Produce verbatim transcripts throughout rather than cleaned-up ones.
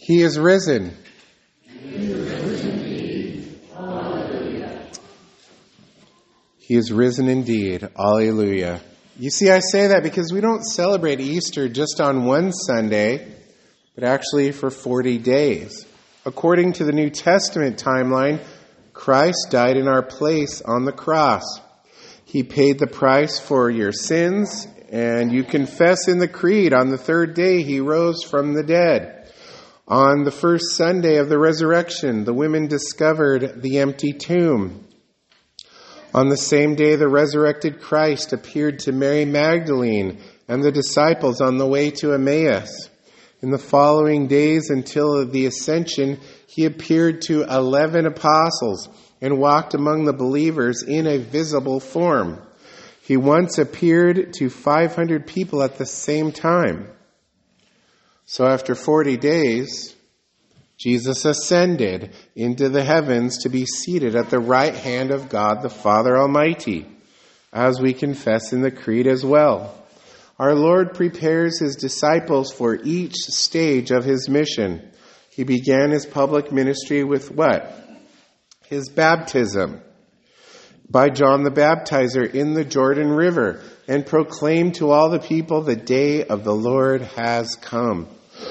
He is risen. He is risen indeed. Alleluia. He is risen indeed. Alleluia. You see, I say that because we don't celebrate Easter just on one Sunday, but actually for forty days. According to the New Testament timeline, Christ died in our place on the cross. He paid the price for your sins, and you confess in the creed on the third day he rose from the dead. On the first Sunday of the resurrection, the women discovered the empty tomb. On the same day, the resurrected Christ appeared to Mary Magdalene and the disciples on the way to Emmaus. In the following days until the ascension, he appeared to eleven apostles and walked among the believers in a visible form. He once appeared to five hundred people at the same time. So after forty days, Jesus ascended into the heavens to be seated at the right hand of God the Father Almighty, as we confess in the Creed as well. Our Lord prepares his disciples for each stage of his mission. He began his public ministry with what? His baptism by John the Baptizer in the Jordan River, and proclaimed to all the people, the day of the Lord has come.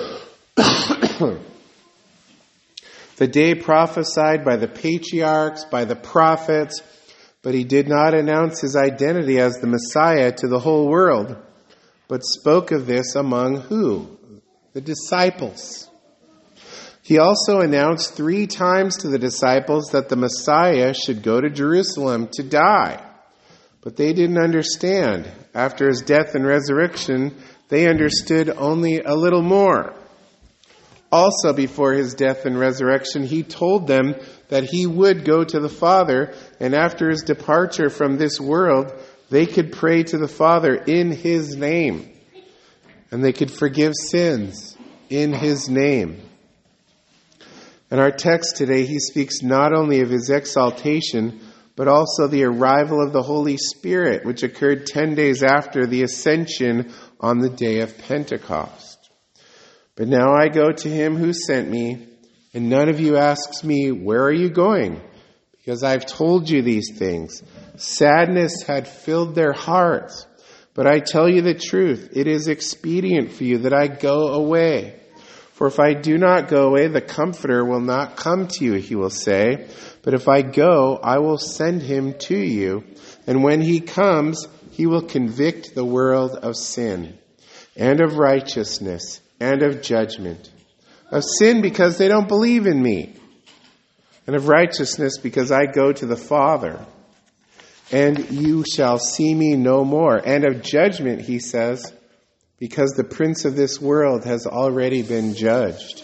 The day prophesied by the patriarchs, by the prophets, but he did not announce his identity as the Messiah to the whole world, but spoke of this among who? The disciples. He also announced three times to the disciples that the Messiah should go to Jerusalem to die. But they didn't understand. After his death and resurrection, they understood only a little more. Also, before his death and resurrection, he told them that he would go to the Father, and after his departure from this world, they could pray to the Father in his name, and they could forgive sins in his name. In our text today, he speaks not only of his exaltation, but also the arrival of the Holy Spirit, which occurred ten days after the ascension on the day of Pentecost. But now I go to him who sent me, and none of you asks me, where are you going? Because I've told you these things. Sadness had filled their hearts. But I tell you the truth, it is expedient for you that I go away. For if I do not go away, the Comforter will not come to you, he will say. But if I go, I will send him to you. And when he comes, he will convict the world of sin, and of righteousness, and of judgment. Of sin because they don't believe in me, and of righteousness because I go to the Father, and you shall see me no more. And of judgment, he says, because the prince of this world has already been judged.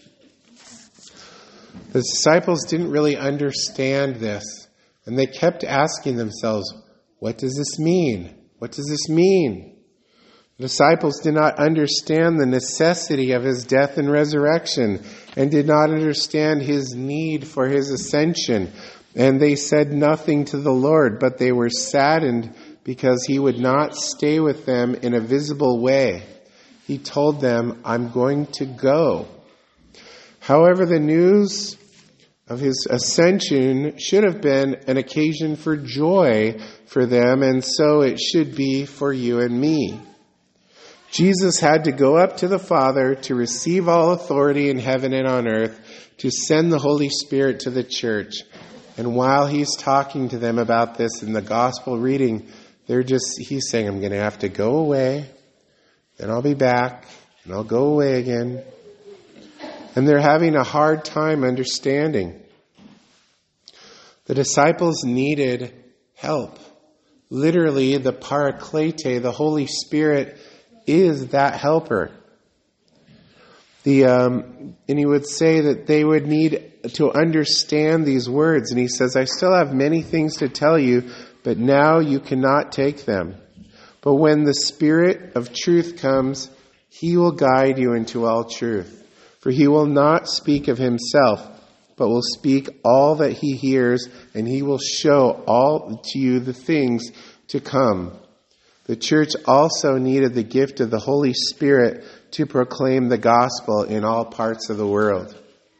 The disciples didn't really understand this, and they kept asking themselves, what does this mean? What does this mean? The disciples did not understand the necessity of his death and resurrection, and did not understand his need for his ascension. And they said nothing to the Lord, but they were saddened because he would not stay with them in a visible way. He told them, I'm going to go. However, the news of his ascension should have been an occasion for joy for them, and so it should be for you and me. Jesus had to go up to the Father to receive all authority in heaven and on earth, to send the Holy Spirit to the church. And while he's talking to them about this in the gospel reading, they're just, he's saying, I'm going to have to go away, then I'll be back, and I'll go away again. And they're having a hard time understanding. The disciples needed help. Literally, the Paraklete, the Holy Spirit, is that helper. The um, and he would say that they would need to understand these words. And he says, I still have many things to tell you, but now you cannot take them. But when the Spirit of truth comes, he will guide you into all truth. For he will not speak of himself, but will speak all that he hears, and he will show all to you the things to come. The church also needed the gift of the Holy Spirit to proclaim the gospel in all parts of the world.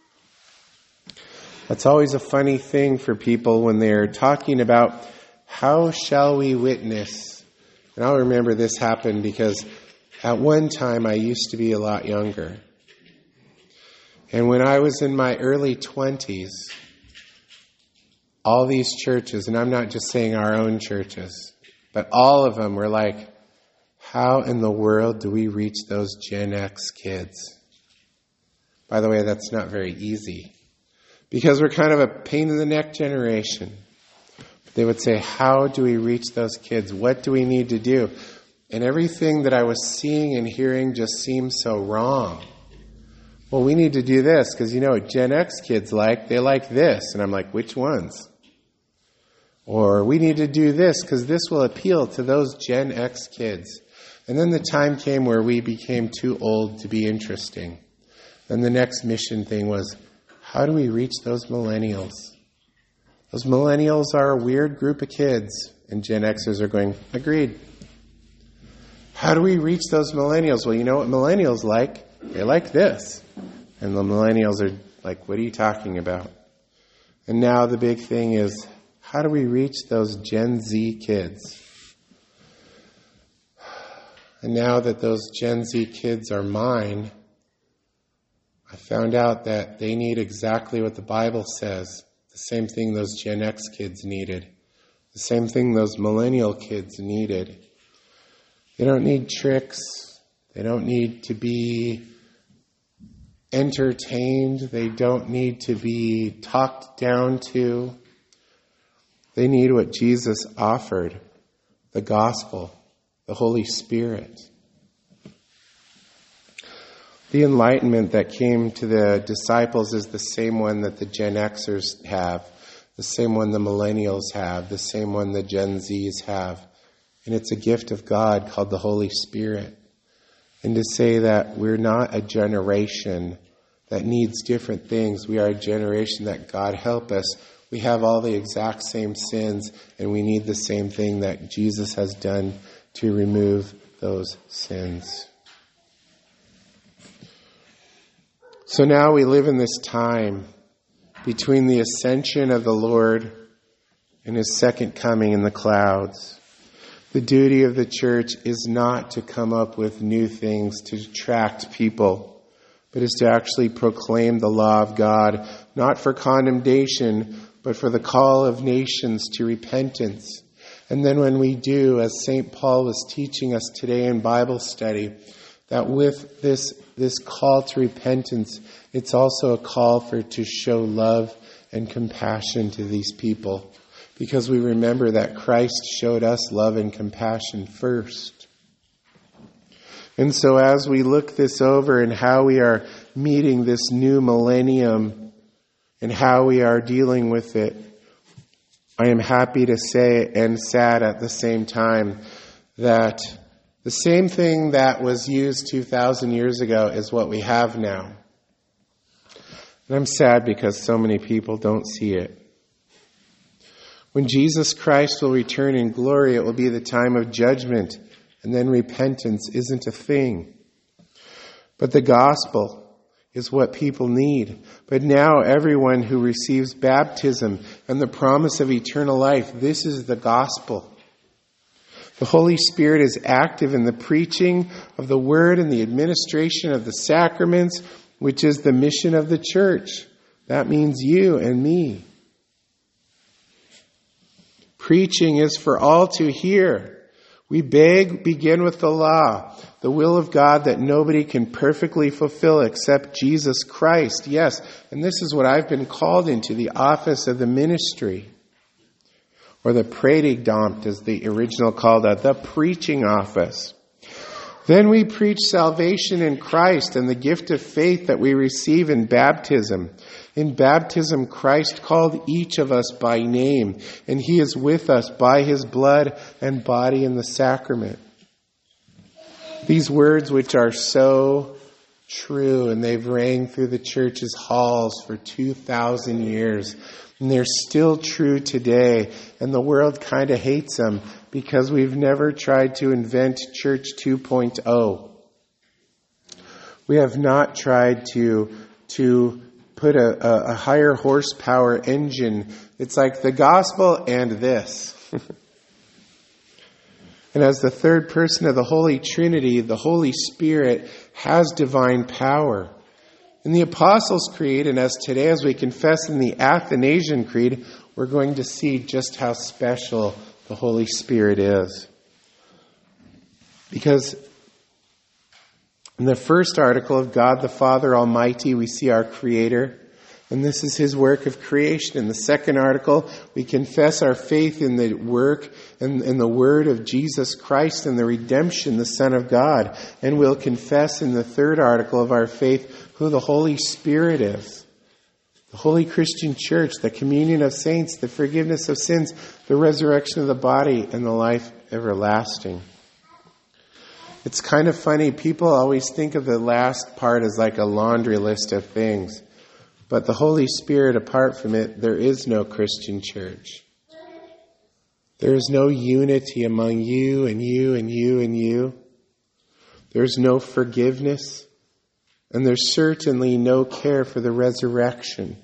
That's always a funny thing for people when they're talking about how shall we witness. And I'll remember this happened because at one time I used to be a lot younger. And when I was in my early twenties, all these churches, and I'm not just saying our own churches, but all of them were like, how in the world do we reach those Gen X kids? By the way, that's not very easy. Because we're kind of a pain in the neck generation. They would say, how do we reach those kids? What do we need to do? And everything that I was seeing and hearing just seemed so wrong. Well, we need to do this because you know what Gen X kids like? They like this. And I'm like, which ones? Or we need to do this because this will appeal to those Gen X kids. And then the time came where we became too old to be interesting. Then the next mission thing was, how do we reach those millennials? Those millennials are a weird group of kids. And Gen Xers are going, agreed. How do we reach those millennials? Well, you know what millennials like? They like this. And the millennials are like, what are you talking about? And now the big thing is, how do we reach those Gen Z kids? And now that those Gen Z kids are mine, I found out that they need exactly what the Bible says. The same thing those Gen X kids needed. The same thing those millennial kids needed. They don't need tricks. They don't need to be entertained. They don't need to be talked down to. They need what Jesus offered, the gospel, the Holy Spirit. The enlightenment that came to the disciples is the same one that the Gen Xers have, the same one the millennials have, the same one the Gen Zs have. And it's a gift of God called the Holy Spirit. And to say that we're not a generation that needs different things, we are a generation that God help us. We have all the exact same sins, and we need the same thing that Jesus has done to remove those sins. So now we live in this time between the ascension of the Lord and His second coming in the clouds. The duty of the church is not to come up with new things to attract people, but is to actually proclaim the law of God, not for condemnation, but for the call of nations to repentance. And then when we do, as Saint Paul was teaching us today in Bible study, that with this, this call to repentance, it's also a call for to show love and compassion to these people. Because we remember that Christ showed us love and compassion first. And so as we look this over and how we are meeting this new millennium and how we are dealing with it, I am happy to say and sad at the same time that the same thing that was used two thousand years ago is what we have now. And I'm sad because so many people don't see it. When Jesus Christ will return in glory, it will be the time of judgment, and then repentance isn't a thing. But the gospel is what people need. But now everyone who receives baptism and the promise of eternal life, this is the gospel. The Holy Spirit is active in the preaching of the word and the administration of the sacraments, which is the mission of the church. That means you and me. Preaching is for all to hear. We beg, begin with the law, the will of God that nobody can perfectly fulfill except Jesus Christ. Yes, and this is what I've been called into, the office of the ministry. Or the Predigtamt, as the original called it, the preaching office. Then we preach salvation in Christ and the gift of faith that we receive in baptism. In baptism, Christ called each of us by name, and He is with us by His blood and body in the sacrament. These words, which are so true, and they've rang through the church's halls for two thousand years. And they're still true today. And the world kind of hates them because we've never tried to invent Church two point oh. We have not tried to, to put a, a, a higher horsepower engine. It's like the gospel and this. And as the third person of the Holy Trinity, the Holy Spirit has divine power. In the Apostles' Creed, and as today as we confess in the Athanasian Creed, we're going to see just how special the Holy Spirit is. Because in the first article of God the Father Almighty, we see our Creator, and this is His work of creation. In the second article, we confess our faith in the work and in the word of Jesus Christ and the redemption, the Son of God. And we'll confess in the third article of our faith who the Holy Spirit is. The Holy Christian Church, the communion of saints, the forgiveness of sins, the resurrection of the body, and the life everlasting. It's kind of funny. People always think of the last part as like a laundry list of things. But the Holy Spirit, apart from it, there is no Christian church. There is no unity among you and you and you and you. There's no forgiveness. And there's certainly no care for the resurrection.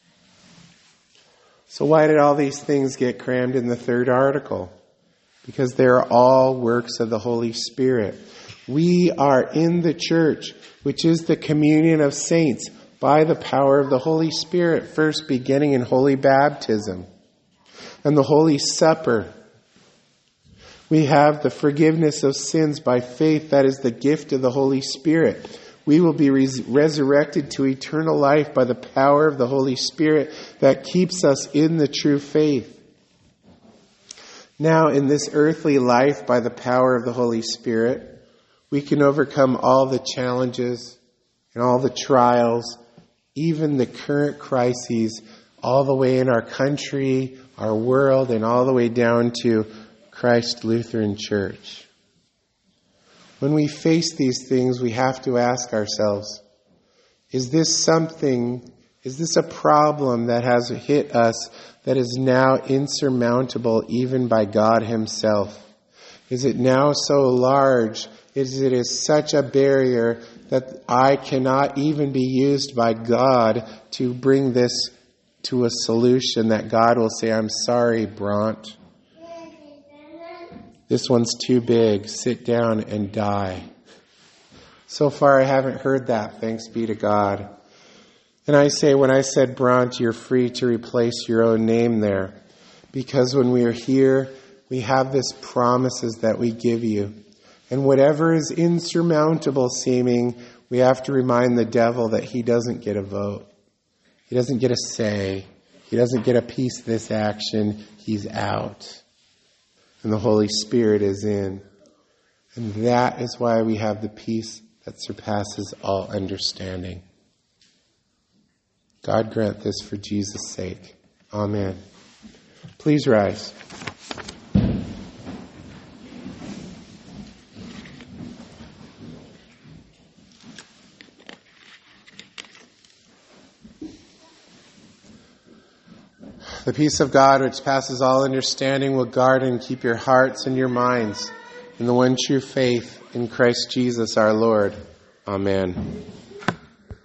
So why did all these things get crammed in the third article? Because they're all works of the Holy Spirit. We are in the church, which is the communion of saints, by the power of the Holy Spirit, first beginning in holy baptism and the Holy Supper. We have the forgiveness of sins by faith. That is the gift of the Holy Spirit. We will be res- resurrected to eternal life by the power of the Holy Spirit that keeps us in the true faith. Now, in this earthly life, by the power of the Holy Spirit, we can overcome all the challenges and all the trials, even the current crises, all the way in our country, our world, and all the way down to Christ Lutheran Church. When we face these things, we have to ask ourselves, is this something, is this a problem that has hit us that is now insurmountable even by God Himself? Is it now so large? Is it is such a barrier that I cannot even be used by God to bring this to a solution that God will say, I'm sorry, Bront. This one's too big. Sit down and die. So far I haven't heard that, thanks be to God. And I say, when I said Bront, you're free to replace your own name there. Because when we are here, we have this promises that we give you. And whatever is insurmountable seeming, we have to remind the devil that he doesn't get a vote. He doesn't get a say. He doesn't get a piece of this action. He's out. And the Holy Spirit is in. And that is why we have the peace that surpasses all understanding. God grant this for Jesus' sake. Amen. Please rise. The peace of God, which passes all understanding, will guard and keep your hearts and your minds in the one true faith in Christ Jesus our Lord. Amen.